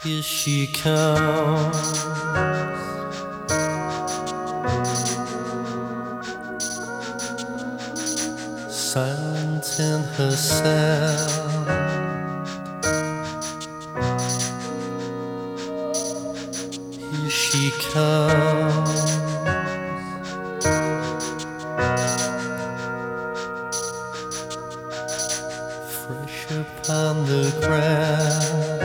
Here she comes, silent in her sound. Here she comes, fresh upon the ground.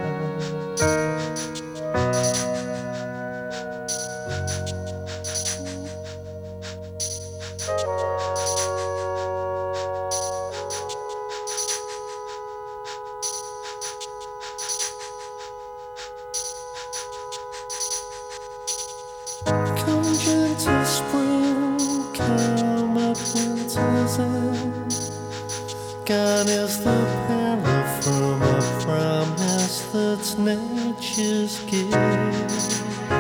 Come gentle spring, come up winter's end. Gone is the peril from a promise that's nature's gift.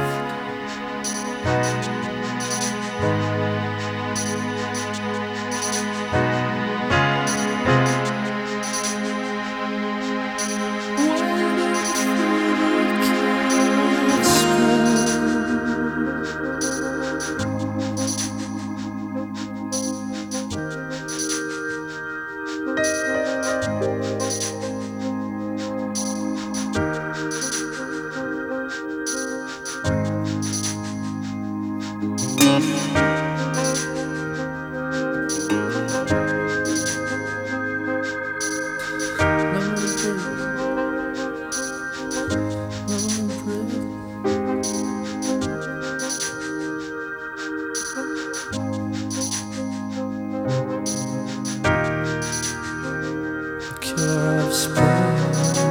Of spring,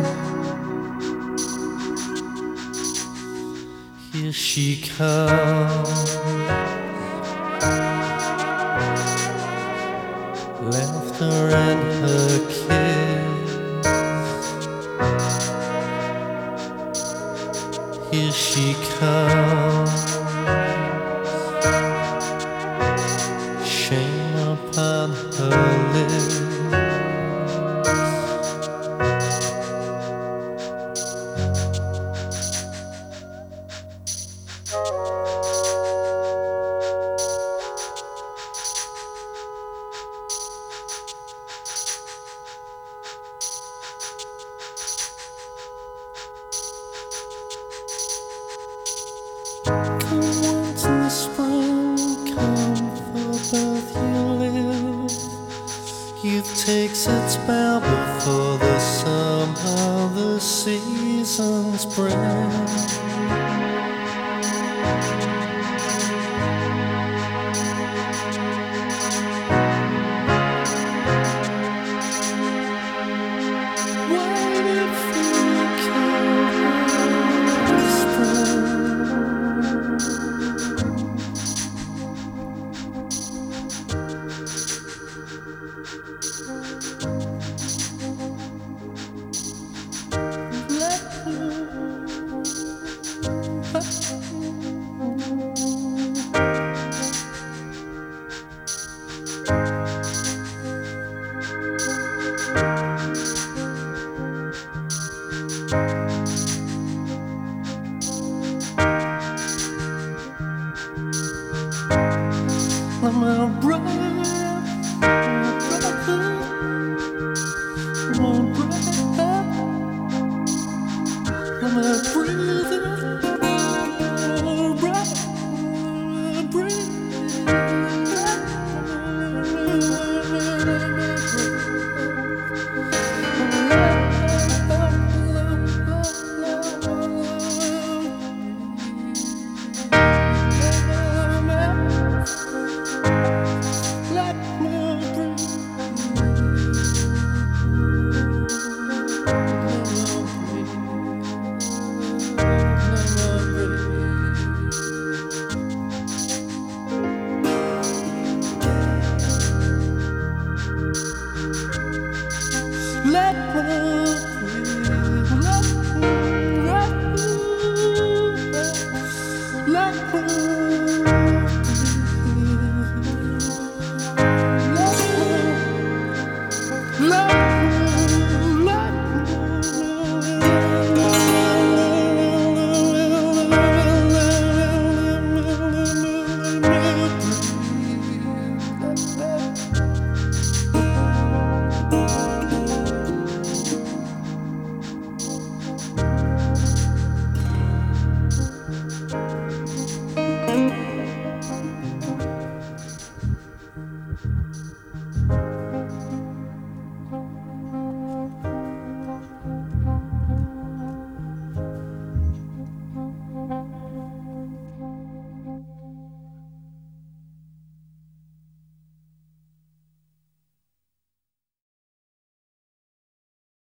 here she comes, laughter and her kiss. Here she comes, shame upon her lips. Come winter, spring, come for both you live. Youth takes its bow before the summer the seasons bring. Waiting for the cold spring. My brother, breathe.